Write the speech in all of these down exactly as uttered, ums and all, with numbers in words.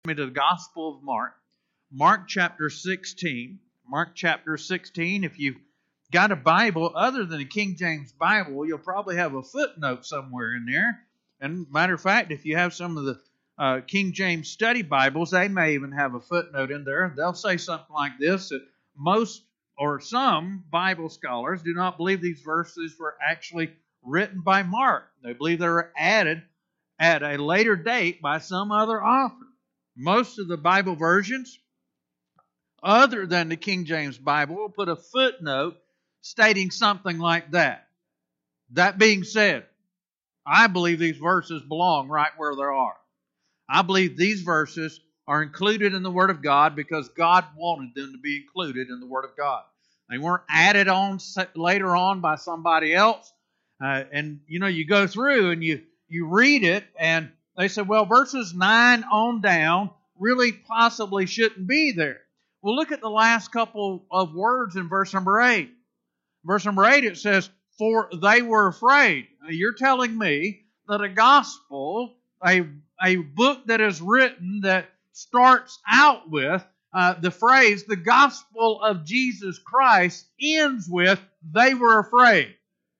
me to the Gospel of Mark. Mark chapter sixteen. Mark chapter sixteen. If you've got a Bible other than a King James Bible, you'll probably have a footnote somewhere in there. And matter of fact, if you have some of the uh, King James Study Bibles, they may even have a footnote in there. They'll say something like this, that most or some Bible scholars do not believe these verses were actually written by Mark. They believe they were added at a later date by some other author. Most of the Bible versions, other than the King James Bible, will put a footnote stating something like that. That being said, I believe these verses belong right where they are. I believe these verses are included in the Word of God because God wanted them to be included in the Word of God. They weren't added on later on by somebody else. Uh, and, you know, you go through and you, you read it, and they said, well, verses nine on down really possibly shouldn't be there. Well, look at the last couple of words in verse number eight. Verse number eight, it says, for they were afraid. Now, you're telling me that a gospel, a, a book that is written that starts out with uh, the phrase, the gospel of Jesus Christ, ends with, they were afraid.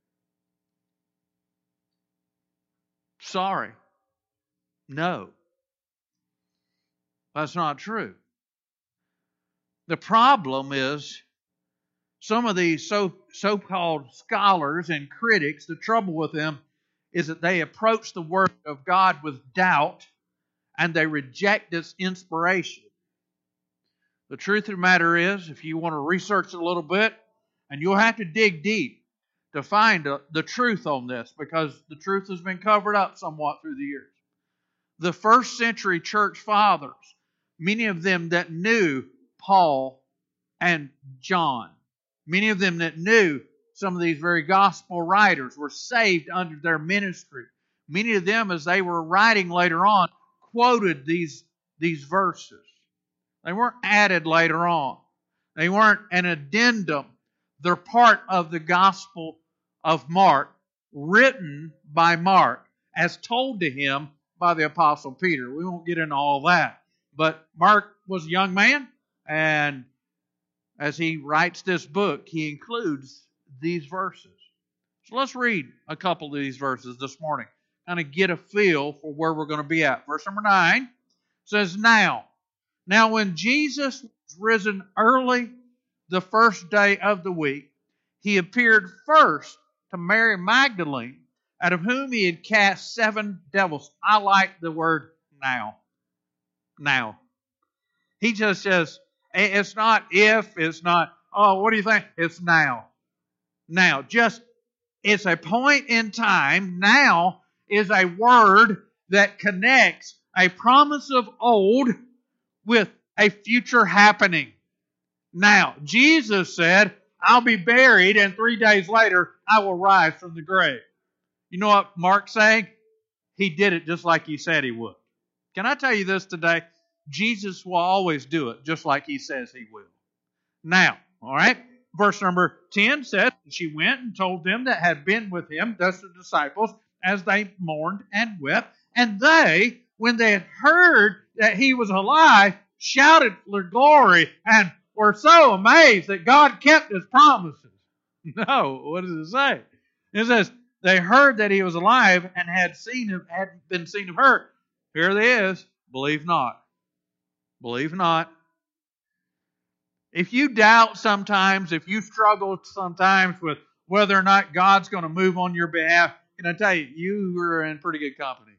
Sorry. No. That's not true. The problem is some of these so, so-called scholars and critics, the trouble with them is that they approach the Word of God with doubt and they reject its inspiration. The truth of the matter is, if you want to research it a little bit, and you'll have to dig deep to find the truth on this, because the truth has been covered up somewhat through the years. The first century church fathers, many of them that knew Paul and John, many of them that knew some of these very gospel writers, were saved under their ministry. Many of them, as they were writing later on, quoted these, these verses. They weren't added later on. They weren't an addendum. They're part of the Gospel of Mark, written by Mark, as told to him by the Apostle Peter. We won't get into all that. But Mark was a young man, and as he writes this book, he includes these verses. So let's read a couple of these verses this morning, kind of get a feel for where we're going to be at. Verse number nine says, Now, now when Jesus was risen early the first day of the week, he appeared first to Mary Magdalene, out of whom he had cast seven devils. I like the word now. Now. He just says, it's not if, it's not, oh, what do you think? It's now. Now. Just, it's a point in time. Now is a word that connects a promise of old with a future happening. Now, Jesus said, I'll be buried, and three days later, I will rise from the grave. You know what Mark's saying? He did it just like he said he would. Can I tell you this today? Jesus will always do it just like he says he will. Now, all right, verse number ten says, she went and told them that had been with him, thus the disciples, as they mourned and wept. And they, when they had heard that he was alive, shouted for glory and were so amazed that God kept his promises. No, what does it say? It says, they heard that he was alive and had seen him, had been seen of her. Here it is. Believe not. Believe not. If you doubt sometimes, if you struggle sometimes with whether or not God's going to move on your behalf, can I tell you, you are in pretty good company.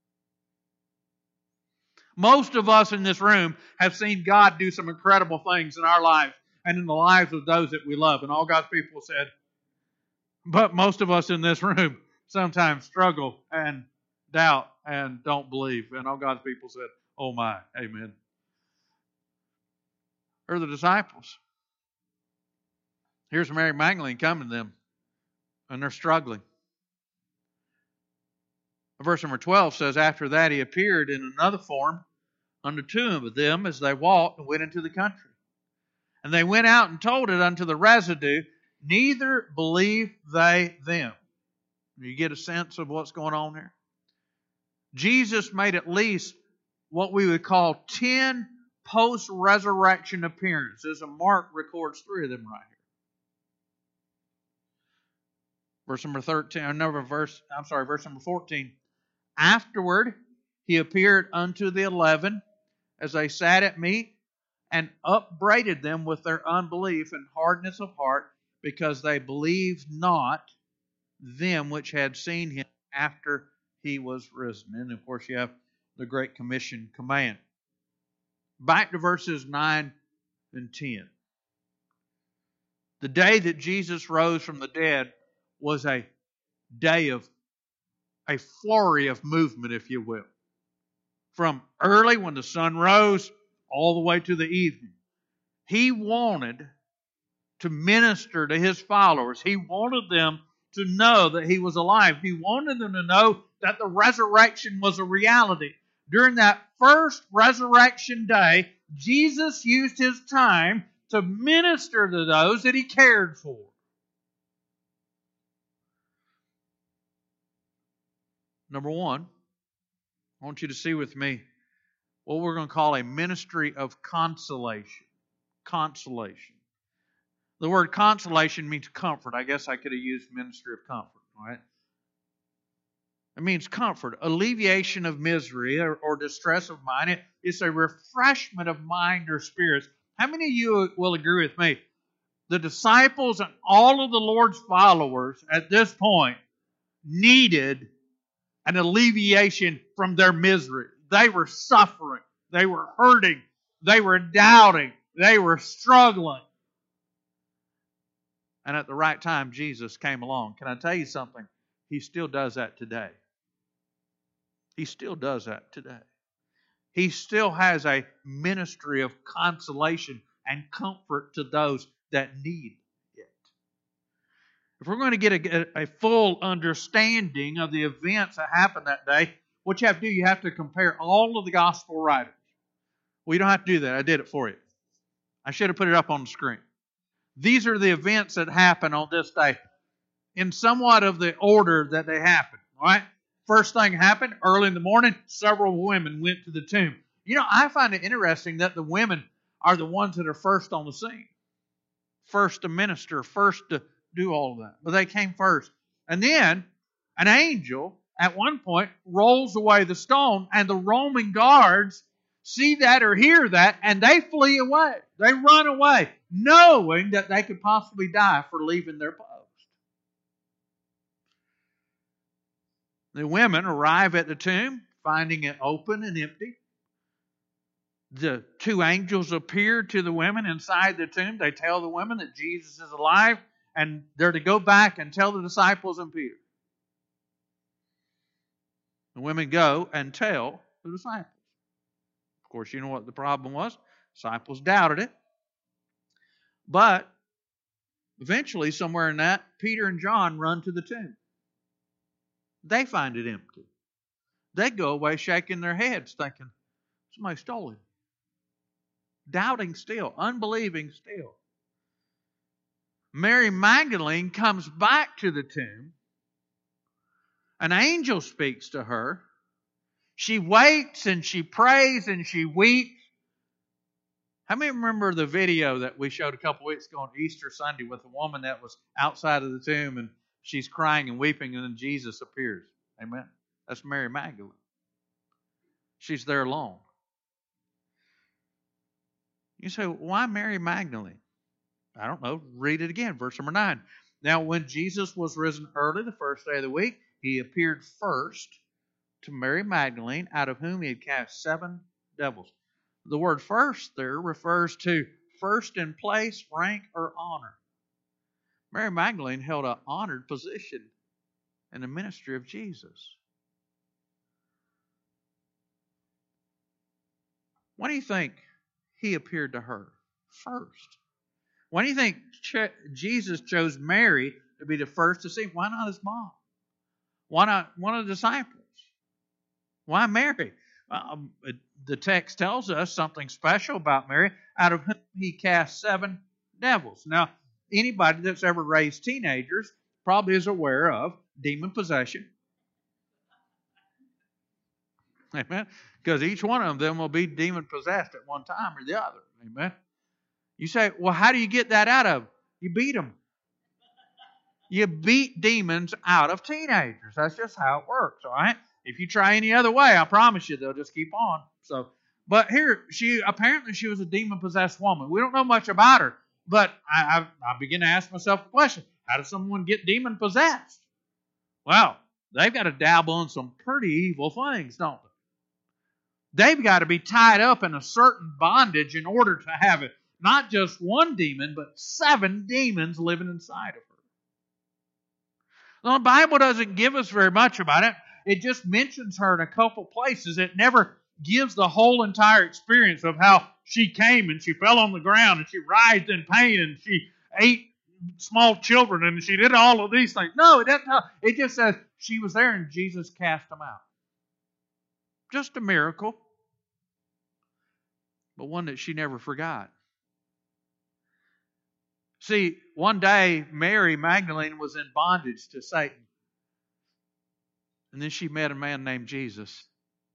Most of us in this room have seen God do some incredible things in our lives and in the lives of those that we love. And all God's people said, but most of us in this room sometimes struggle and doubt and don't believe. And all God's people said, oh my, amen. Or the disciples. Here's Mary Magdalene coming to them, and they're struggling. Verse number twelve says, after that he appeared in another form unto two of them as they walked and went into the country. And they went out and told it unto the residue, neither believed they them. You get a sense of what's going on here? Jesus made at least what we would call ten post-resurrection appearances, and Mark records three of them right here. Verse number thirteen, another verse, I'm sorry, verse number fourteen. Afterward, he appeared unto the eleven as they sat at meat, and upbraided them with their unbelief and hardness of heart, because they believed not them which had seen him after he was risen. And of course, you have the Great Commission command. Back to verses nine and ten. The day that Jesus rose from the dead was a day of a flurry of movement, if you will. From early when the sun rose all the way to the evening. He wanted to minister to His followers. He wanted them to know that He was alive. He wanted them to know that the resurrection was a reality. During that first resurrection day, Jesus used His time to minister to those that He cared for. Number one, I want you to see with me what we're going to call a ministry of consolation. Consolation. The word consolation means comfort. I guess I could have used ministry of comfort. All right? It means comfort, alleviation of misery or, or distress of mind. It, it's a refreshment of mind or spirits. How many of you will agree with me? The disciples and all of the Lord's followers at this point needed an alleviation from their misery. They were suffering. They were hurting. They were doubting. They were struggling. And at the right time, Jesus came along. Can I tell you something? He still does that today. He still does that today. He still has a ministry of consolation and comfort to those that need it. If we're going to get a, a full understanding of the events that happened that day, what you have to do, you have to compare all of the gospel writers. Well, you don't have to do that. I did it for you. I should have put it up on the screen. These are the events that happened on this day in somewhat of the order that they happened. All right? First thing happened early in the morning, several women went to the tomb. You know, I find it interesting that the women are the ones that are first on the scene. First to minister, first to do all of that. But they came first. And then an angel at one point rolls away the stone, and the Roman guards see that or hear that, and they flee away. They run away, knowing that they could possibly die for leaving their post. The women arrive at the tomb, finding it open and empty. The two angels appear to the women inside the tomb. They tell the women that Jesus is alive, and they're to go back and tell the disciples and Peter. The women go and tell the disciples. Of course, you know what the problem was. Disciples doubted it. But eventually, somewhere in that, Peter and John run to the tomb. They find it empty. They go away shaking their heads, thinking, somebody stole it. Doubting still, unbelieving still. Mary Magdalene comes back to the tomb. An angel speaks to her. She waits and she prays and she weeps. How many remember the video that we showed a couple weeks ago on Easter Sunday with a woman that was outside of the tomb and she's crying and weeping and then Jesus appears? Amen. That's Mary Magdalene. She's there alone. You say, why Mary Magdalene? I don't know. Read it again. Verse number nine. Now, when Jesus was risen early the first day of the week, He appeared first to Mary Magdalene, out of whom He had cast seven devils. The word first there refers to first in place, rank, or honor. Mary Magdalene held an honored position in the ministry of Jesus. Why do you think He appeared to her first? Why do you think Ch- Jesus chose Mary to be the first to see Him? Why not His mom? Why not one of the disciples? Why Mary? Um, the text tells us something special about Mary, out of whom He cast seven devils. Now, anybody that's ever raised teenagers probably is aware of demon possession. Amen. Because each one of them will be demon possessed at one time or the other. Amen. You say, well, how do you get that out of them? You beat them. You beat demons out of teenagers. That's just how it works, all right? If you try any other way, I promise you they'll just keep on. So, but here, she apparently she was a demon-possessed woman. We don't know much about her, but I, I, I begin to ask myself the question, how does someone get demon-possessed? Well, they've got to dabble in some pretty evil things, don't they? They've got to be tied up in a certain bondage in order to have it. Not just one demon, but seven demons living inside of her. Now, the Bible doesn't give us very much about it. It just mentions her in a couple places. It never gives the whole entire experience of how she came and she fell on the ground and she writhed in pain and she ate small children and she did all of these things. No, it doesn't. It just says she was there and Jesus cast them out. Just a miracle, but one that she never forgot. See, one day Mary Magdalene was in bondage to Satan. And then she met a man named Jesus.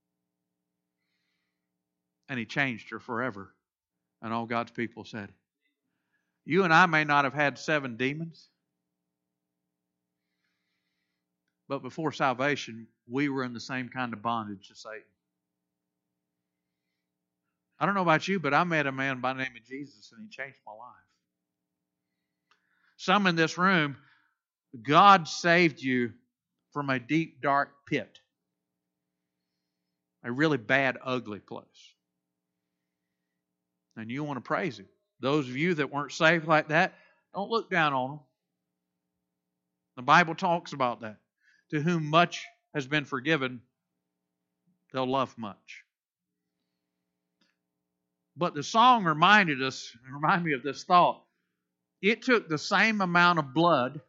And he changed her forever. And all God's people said, you and I may not have had seven demons, but before salvation, we were in the same kind of bondage to Satan. I don't know about you, but I met a man by the name of Jesus and he changed my life. Some in this room, God saved you from a deep, dark pit. A really bad, ugly place. And you want to praise Him. Those of you that weren't saved like that, don't look down on them. The Bible talks about that. To whom much has been forgiven, they'll love much. But the song reminded us, reminded me of this thought. It took the same amount of blood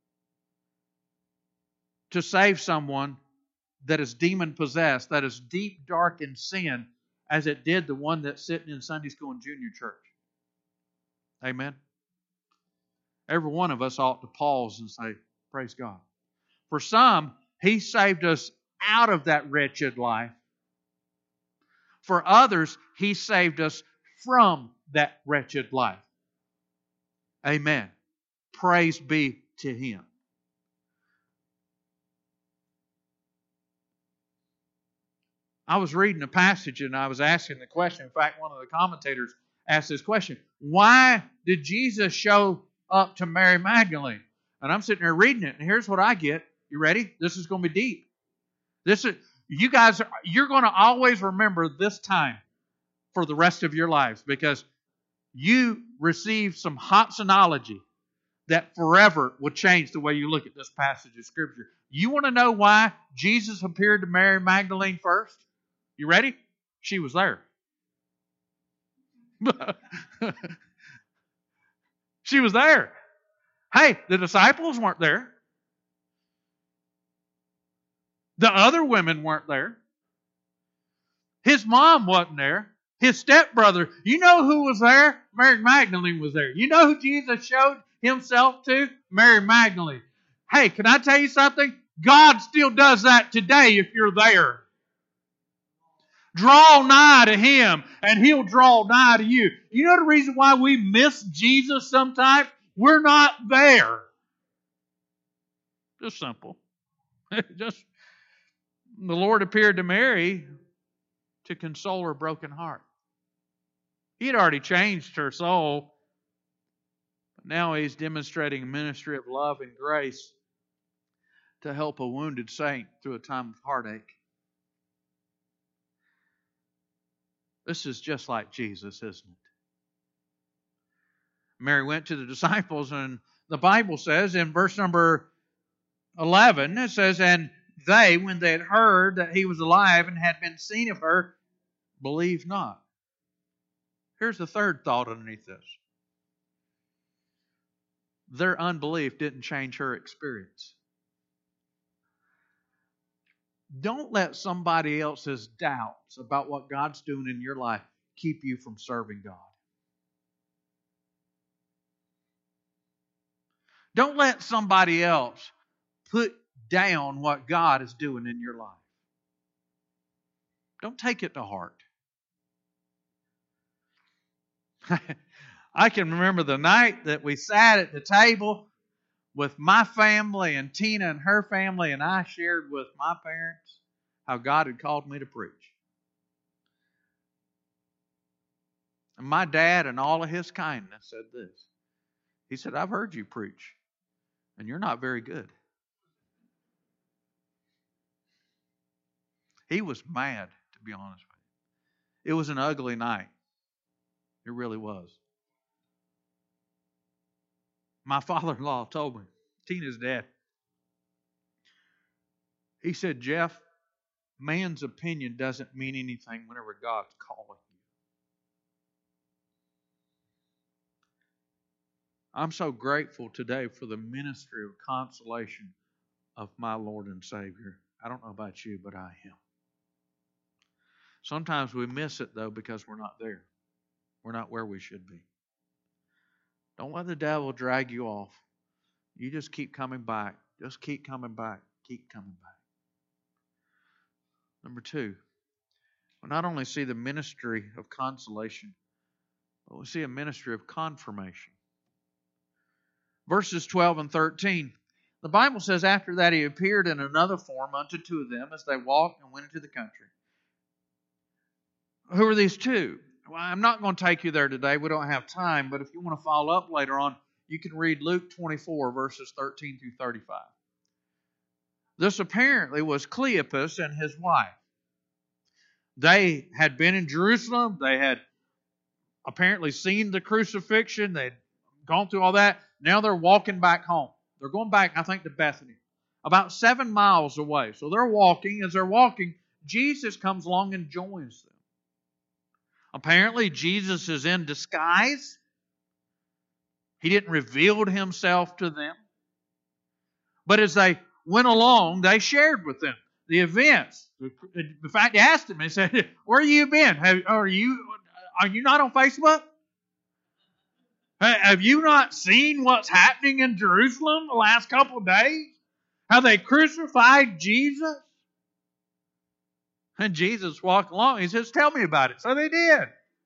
to save someone that is demon-possessed, that is deep, dark in sin, as it did the one that's sitting in Sunday school and junior church. Amen? Every one of us ought to pause and say, praise God. For some, He saved us out of that wretched life. For others, He saved us from that wretched life. Amen. Praise be to Him. I was reading a passage and I was asking the question. In fact, one of the commentators asked this question. Why did Jesus show up to Mary Magdalene? And I'm sitting there reading it, and here's what I get. You ready? This is going to be deep. This is you guys. Are, you're going to always remember this time for the rest of your lives because you received some Hodsonology that forever will change the way you look at this passage of Scripture. You want to know why Jesus appeared to Mary Magdalene first? You ready? She was there. She was there. Hey, the disciples weren't there. The other women weren't there. His mom wasn't there. His stepbrother. You know who was there? Mary Magdalene was there. You know who Jesus showed Himself to? Mary Magdalene. Hey, can I tell you something? God still does that today if you're there. Draw nigh to Him and He'll draw nigh to you. You know the reason why we miss Jesus sometimes? We're not there. Just simple. Just the Lord appeared to Mary to console her broken heart. He had already changed her soul. But now He's demonstrating a ministry of love and grace to help a wounded saint through a time of heartache. This is just like Jesus, isn't it? Mary went to the disciples, and the Bible says in verse number eleven, it says, and they, when they had heard that He was alive and had been seen of her, believed not. Here's the third thought underneath this. Their unbelief didn't change her experience. Don't let somebody else's doubts about what God's doing in your life keep you from serving God. Don't let somebody else put down what God is doing in your life. Don't take it to heart. I can remember the night that we sat at the table with my family and Tina and her family, and I shared with my parents how God had called me to preach. And my dad, in all of his kindness, said this. He said, I've heard you preach, and you're not very good. He was mad, to be honest with you. It was an ugly night. It really was. My father-in-law told me, Tina's dad, he said, Jeff, man's opinion doesn't mean anything whenever God's calling you. I'm so grateful today for the ministry of consolation of my Lord and Savior. I don't know about you, but I am. Sometimes we miss it, though, because we're not there. We're not where we should be. Don't let the devil drag you off. You just keep coming back. Just keep coming back. Keep coming back. Number two, we not only see the ministry of consolation, but we see a ministry of confirmation. Verses twelve and thirteen. The Bible says, after that he appeared in another form unto two of them as they walked and went into the country. Who are these two? Well, I'm not going to take you there today. We don't have time. But if you want to follow up later on, you can read Luke twenty-four, verses thirteen through thirty-five. This apparently was Cleopas and his wife. They had been in Jerusalem. They had apparently seen the crucifixion. They'd gone through all that. Now they're walking back home. They're going back, I think, to Bethany, about seven miles away. So they're walking. As they're walking, Jesus comes along and joins them. Apparently, Jesus is in disguise. He didn't reveal himself to them. But as they went along, they shared with them the events. In fact, they asked him, they said, where have you been? Have, are you are you not on Facebook? Have you not seen what's happening in Jerusalem the last couple of days? How they crucified Jesus? And Jesus walked along. He says, tell me about it. So they did.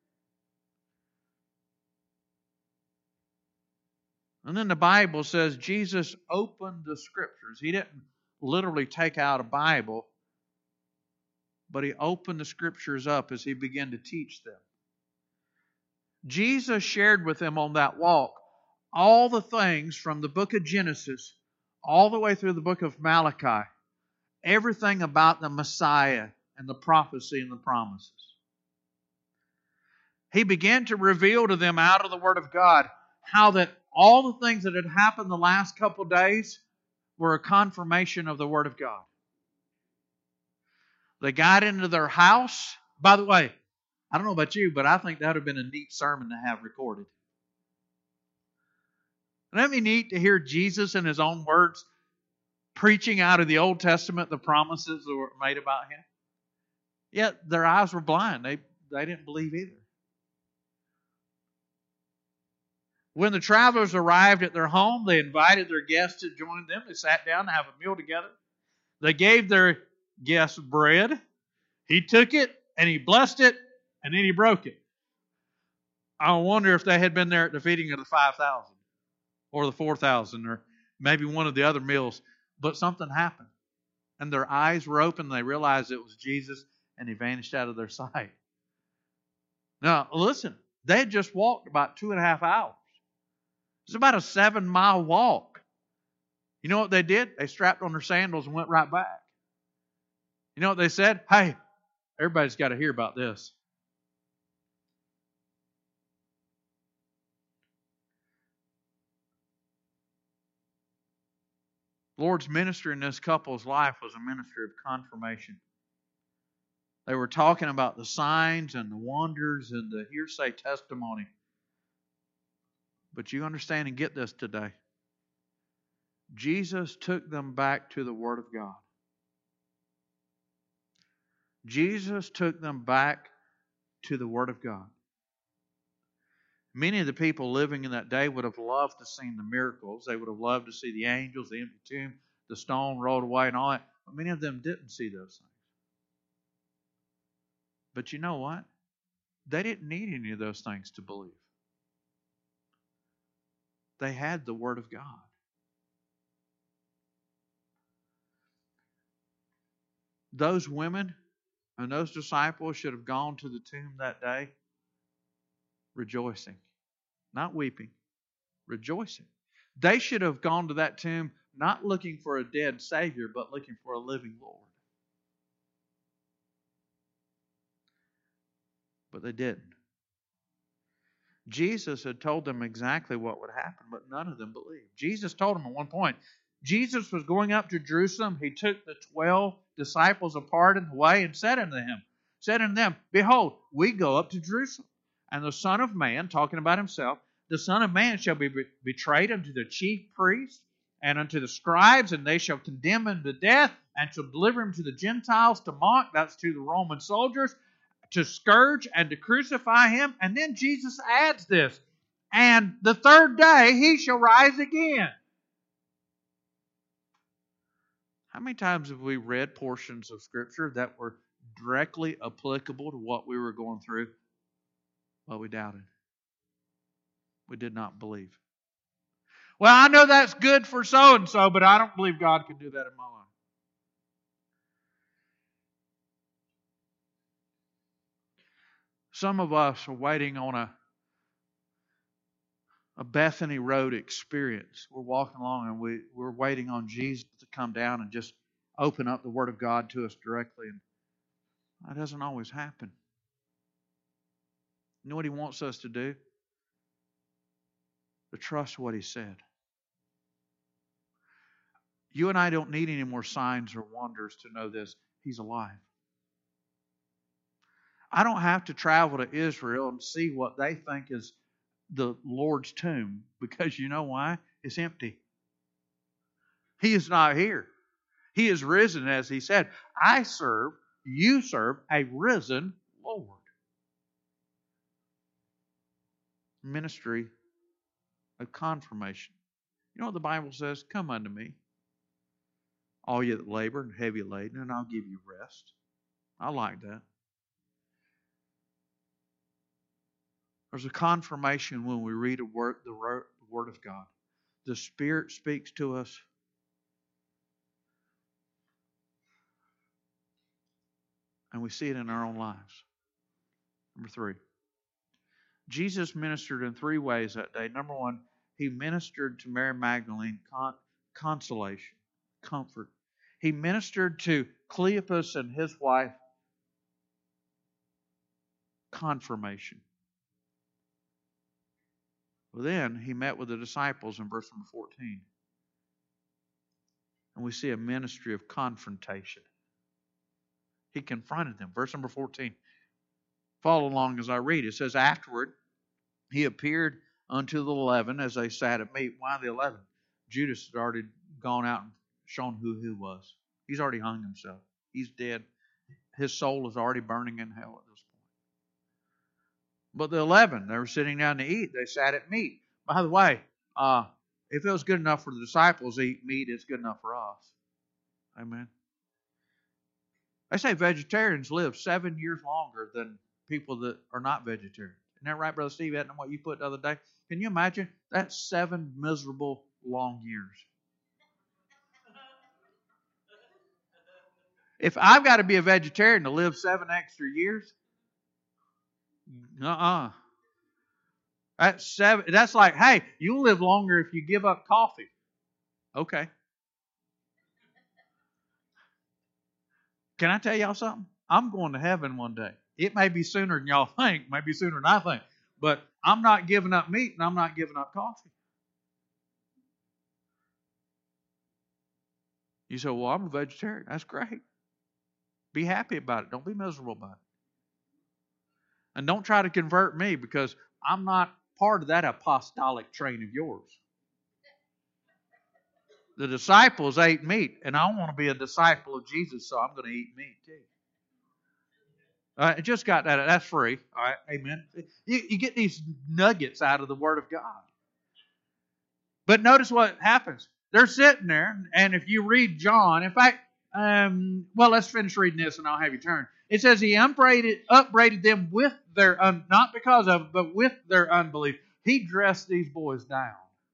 And then the Bible says Jesus opened the Scriptures. He didn't literally take out a Bible, but He opened the Scriptures up as He began to teach them. Jesus shared with them on that walk all the things from the book of Genesis all the way through the book of Malachi. Everything about the Messiah and the prophecy and the promises. He began to reveal to them out of the Word of God how that all the things that had happened the last couple of days were a confirmation of the Word of God. They got into their house. By the way, I don't know about you, but I think that would have been a neat sermon to have recorded. Wouldn't that be neat to hear Jesus in His own words preaching out of the Old Testament the promises that were made about Him? Yet their eyes were blind. They, they didn't believe either. When the travelers arrived at their home, they invited their guests to join them. They sat down to have a meal together. They gave their guests bread. He took it and He blessed it and then He broke it. I wonder if they had been there at the feeding of the five thousand or the four thousand or maybe one of the other meals. But something happened. And their eyes were open. They realized it was Jesus and He vanished out of their sight. Now, listen. They had just walked about two and a half hours. It's about a seven mile walk. You know what they did? They strapped on their sandals and went right back. You know what they said? Hey, everybody's got to hear about this. Lord's ministry in this couple's life was a ministry of confirmation. They were talking about the signs and the wonders and the hearsay testimony. But you understand and get this today. Jesus took them back to the Word of God. Jesus took them back to the Word of God. Many of the people living in that day would have loved to see the miracles. They would have loved to see the angels, the empty tomb, the stone rolled away and all that. But many of them didn't see those things. But you know what? They didn't need any of those things to believe. They had the Word of God. Those women and those disciples should have gone to the tomb that day rejoicing, not weeping, rejoicing. They should have gone to that tomb not looking for a dead Savior, but looking for a living Lord. But they didn't. Jesus had told them exactly what would happen, but none of them believed. Jesus told them at one point, Jesus was going up to Jerusalem. He took the twelve disciples apart in the way and said unto him, said unto them, Behold, we go up to Jerusalem, and the Son of Man, talking about himself, the Son of Man shall be betrayed unto the chief priests and unto the scribes, and they shall condemn him to death, and shall deliver him to the Gentiles to mock, that's to the Roman soldiers, to scourge and to crucify him. And then Jesus adds this, and the third day he shall rise again. How many times have we read portions of Scripture that were directly applicable to what we were going through? But we doubted. We did not believe. Well, I know that's good for so-and-so, but I don't believe God can do that in my life. Some of us are waiting on a, a Bethany Road experience. We're walking along and we, we're waiting on Jesus to come down and just open up the Word of God to us directly. And that doesn't always happen. You know what He wants us to do? To trust what He said. You and I don't need any more signs or wonders to know this. He's alive. I don't have to travel to Israel and see what they think is the Lord's tomb, because you know why? It's empty. He is not here. He is risen, as He said. I serve, you serve a risen Lord. Ministry of confirmation. You know what the Bible says? Come unto me, all you that labor and heavy laden, and I'll give you rest. I like that. There's a confirmation when we read a word, the Word of God. The Spirit speaks to us. And we see it in our own lives. Number three. Jesus ministered in three ways that day. Number one, He ministered to Mary Magdalene con- consolation, comfort. He ministered to Cleopas and his wife confirmation. Well, then He met with the disciples in verse number fourteen. And we see a ministry of confrontation. He confronted them. Verse number fourteen. Follow along as I read. It says, afterward, He appeared unto the eleven as they sat at meat. Why the eleven? Judas had already gone out and shown who he was. He's already hung himself. He's dead. His soul is already burning in hell at this point. But the eleven, they were sitting down to eat. They sat at meat. By the way, uh, if it was good enough for the disciples to eat meat, it's good enough for us. Amen. They say vegetarians live seven years longer than people that are not vegetarian. Isn't that right, Brother Steve? Isn't that what you put the other day? Can you imagine? That's seven miserable long years. If I've got to be a vegetarian to live seven extra years, uh-uh. That's seven. That's like, hey, you'll live longer if you give up coffee. Okay. Can I tell y'all something? I'm going to heaven one day. It may be sooner than y'all think, maybe sooner than I think, but I'm not giving up meat and I'm not giving up coffee. You say, well, I'm a vegetarian. That's great. Be happy about it. Don't be miserable about it. And don't try to convert me, because I'm not part of that apostolic train of yours. The disciples ate meat, and I want to be a disciple of Jesus, so I'm going to eat meat too. Uh, I just got that. That's free. All right. Amen. You, you get these nuggets out of the Word of God. But notice what happens. They're sitting there, and if you read John, in fact, um, well, let's finish reading this, and I'll have you turn. It says He upbraided, upbraided them with their, un, not because of, but with their unbelief. He dressed these boys down.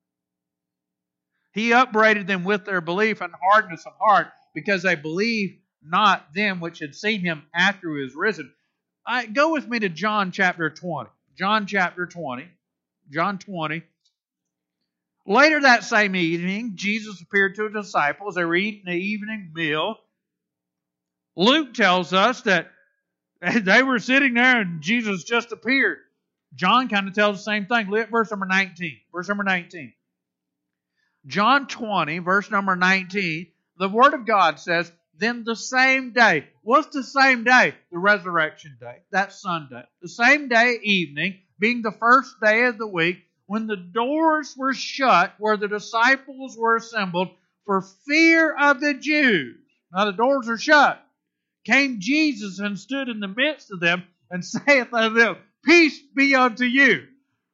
He upbraided them with their belief and hardness of heart, because they believed not them which had seen Him after He was risen. I, go with me to John chapter twenty. John chapter twenty. John twenty. Later that same evening, Jesus appeared to His disciples. They were eating the evening meal. Luke tells us that they were sitting there and Jesus just appeared. John kind of tells the same thing. Look at verse number nineteen. Verse number nineteen. John twenty, verse number nineteen. The Word of God says, then the same day. What's the same day? The resurrection day. That's Sunday. The same day evening, being the first day of the week, when the doors were shut where the disciples were assembled for fear of the Jews. Now the doors are shut. Came Jesus and stood in the midst of them and saith unto them, peace be unto you.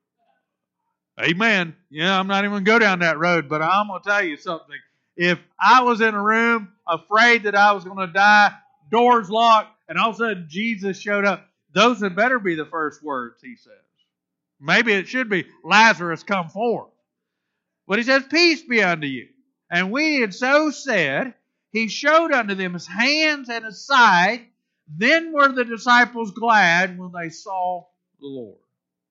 Amen. Yeah, I'm not even going to go down that road, but I'm going to tell you something. If I was in a room afraid that I was going to die, doors locked, and all of a sudden Jesus showed up, those had better be the first words He says. Maybe it should be, Lazarus, come forth. But He says, peace be unto you. And when He had so said, He showed unto them His hands and His side. Then were the disciples glad when they saw the Lord.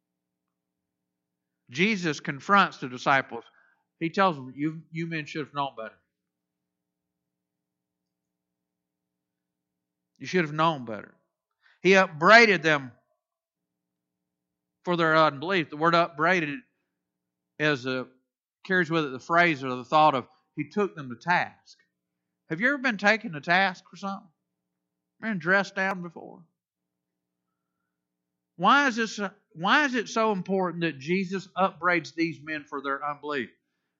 Jesus confronts the disciples. He tells them, you, you men should have known better. You should have known better. He upbraided them for their unbelief. The word upbraided is a, carries with it the phrase or the thought of He took them to task. Have you ever been taken to task for something? Been dressed down before? Why is this? Why is it so important that Jesus upbraids these men for their unbelief?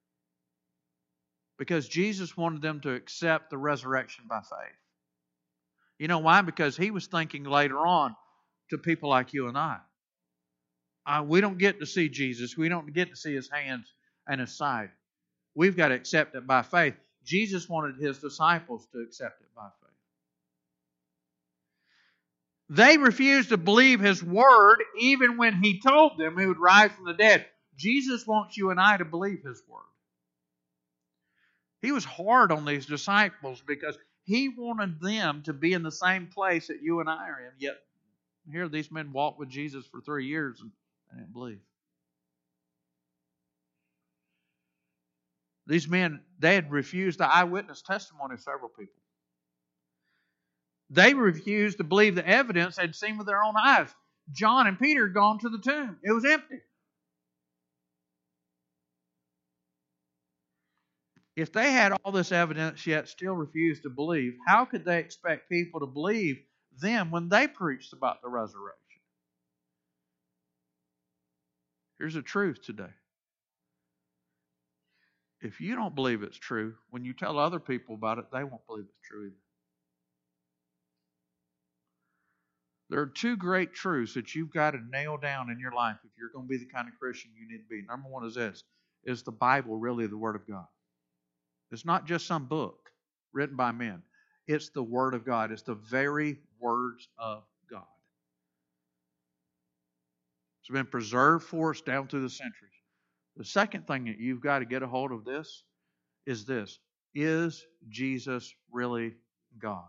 Because Jesus wanted them to accept the resurrection by faith. You know why? Because He was thinking later on to people like you and I. Uh, we don't get to see Jesus. We don't get to see His hands and His side. We've got to accept it by faith. Jesus wanted His disciples to accept it by faith. They refused to believe His word even when He told them He would rise from the dead. Jesus wants you and I to believe His word. He was hard on these disciples because He wanted them to be in the same place that you and I are in. Yet here these men walked with Jesus for three years and they didn't believe. These men, they had refused the eyewitness testimony of several people. They refused to believe the evidence they'd seen with their own eyes. John and Peter had gone to the tomb. It was empty. If they had all this evidence yet still refused to believe, how could they expect people to believe them when they preached about the resurrection? Here's the truth today. If you don't believe it's true, when you tell other people about it, they won't believe it's true either. There are two great truths that you've got to nail down in your life if you're going to be the kind of Christian you need to be. Number one is this. Is the Bible really the Word of God? It's not just some book written by men. It's the Word of God. It's the very words of God. It's been preserved for us down through the centuries. The second thing that you've got to get a hold of this is this. Is Jesus really God?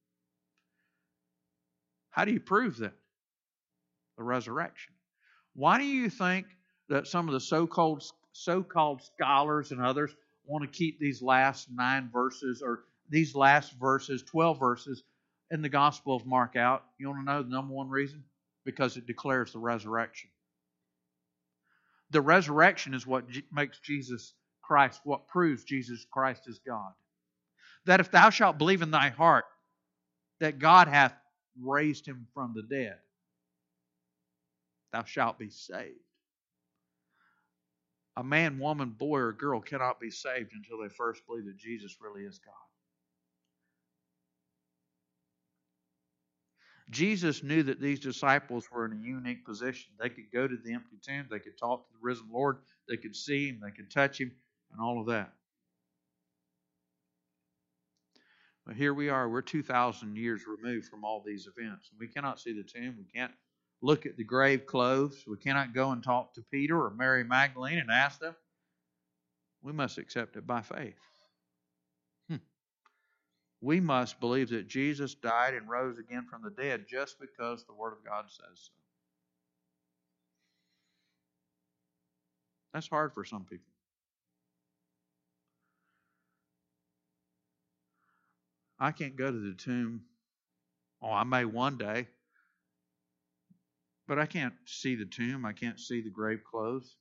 How do you prove that? The resurrection. Why do you think that some of the so-called so-called scholars and others want to keep these last nine verses or these last verses, twelve verses in the Gospel of Mark out? You want to know the number one reason? Because it declares the resurrection. The resurrection is what makes Jesus Christ, what proves Jesus Christ is God. That if thou shalt believe in thy heart that God hath raised Him from the dead, thou shalt be saved. A man, woman, boy, or girl cannot be saved until they first believe that Jesus really is God. Jesus knew that these disciples were in a unique position. They could go to the empty tomb. They could talk to the risen Lord. They could see Him. They could touch Him and all of that. But here we are. We're two thousand years removed from all these events. We cannot see the tomb. We can't look at the grave clothes. We cannot go and talk to Peter or Mary Magdalene and ask them. We must accept it by faith. Hmm. We must believe that Jesus died and rose again from the dead just because the Word of God says so. That's hard for some people. I can't go to the tomb. Oh, I may one day. But I can't see the tomb. I can't see the grave clothes.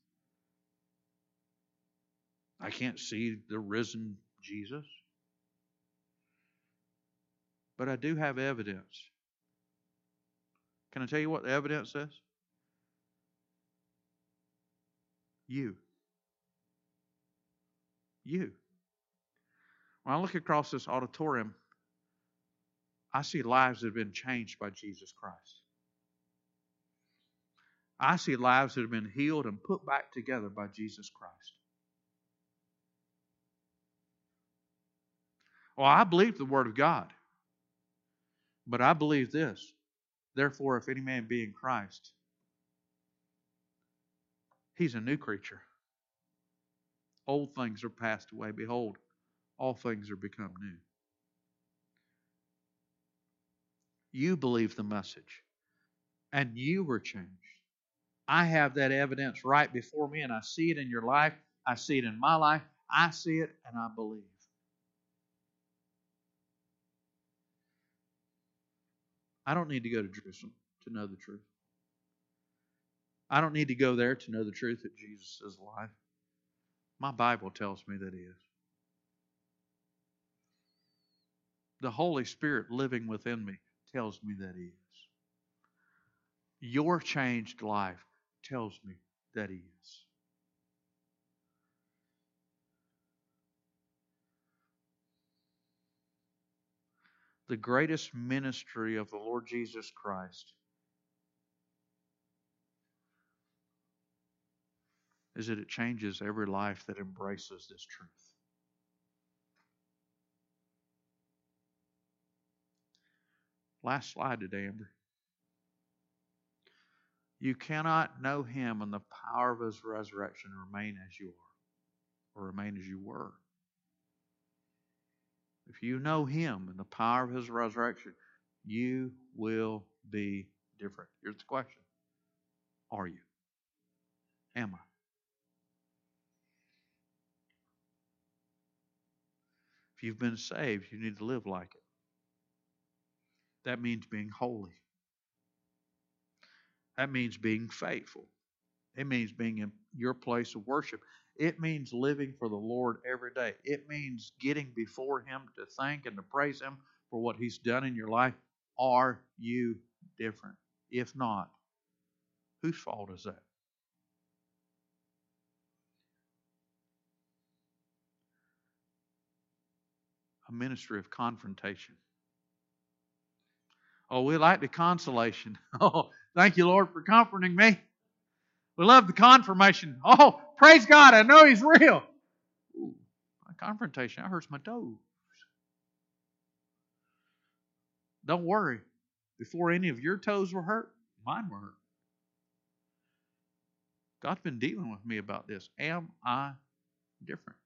I can't see the risen Jesus. But I do have evidence. Can I tell you what the evidence says? You. You. When I look across this auditorium, I see lives that have been changed by Jesus Christ. I see lives that have been healed and put back together by Jesus Christ. Well, I believe the Word of God. But I believe this. Therefore, if any man be in Christ, he's a new creature. Old things are passed away. Behold, all things are become new. You believe the message. And you were changed. I have that evidence right before me, and I see it in your life. I see it in my life. I see it, and I believe. I don't need to go to Jerusalem to know the truth. I don't need to go there to know the truth that Jesus is alive. My Bible tells me that He is. The Holy Spirit living within me tells me that He is. Your changed life tells me that He is. The greatest ministry of the Lord Jesus Christ is that it changes every life that embraces this truth. Last slide today, Amber. You cannot know Him in the power of His resurrection and remain as you are, or remain as you were. If you know Him in the power of His resurrection, you will be different. Here's the question. Are you? Am I? If you've been saved, you need to live like it. That means being holy. That means being faithful. It means being in your place of worship. It means living for the Lord every day. It means getting before Him to thank and to praise Him for what He's done in your life. Are you different? If not, whose fault is that? A ministry of confrontation. Oh, we like the consolation. Oh, thank you, Lord, for comforting me. We love the confirmation. Oh, praise God, I know He's real. Ooh, my confrontation, that hurts my toes. Don't worry. Before any of your toes were hurt, mine were hurt. God's been dealing with me about this. Am I different?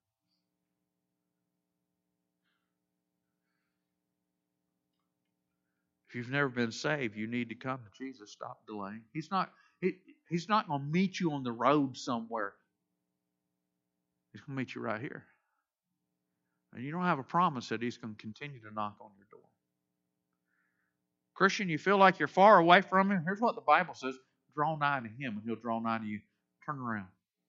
If you've never been saved, you need to come to Jesus. Stop delaying. He's not, he, he's not going to meet you on the road somewhere. He's going to meet you right here. And you don't have a promise that He's going to continue to knock on your door. Christian, you feel like you're far away from Him? Here's what the Bible says. Draw nigh to Him and He'll draw nigh to you. Turn around.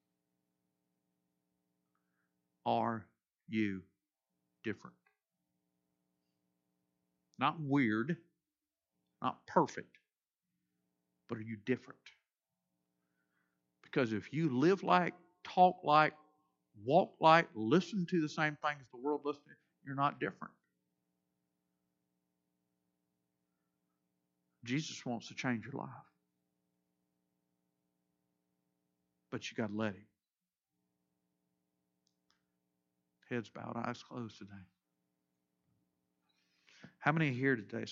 Are you different? Not weird. Not perfect. But are you different? Because if you live like, talk like, walk like, listen to the same things the world listens to, you're not different. Jesus wants to change your life. But you got to let Him. Heads bowed, eyes closed today. How many are here today?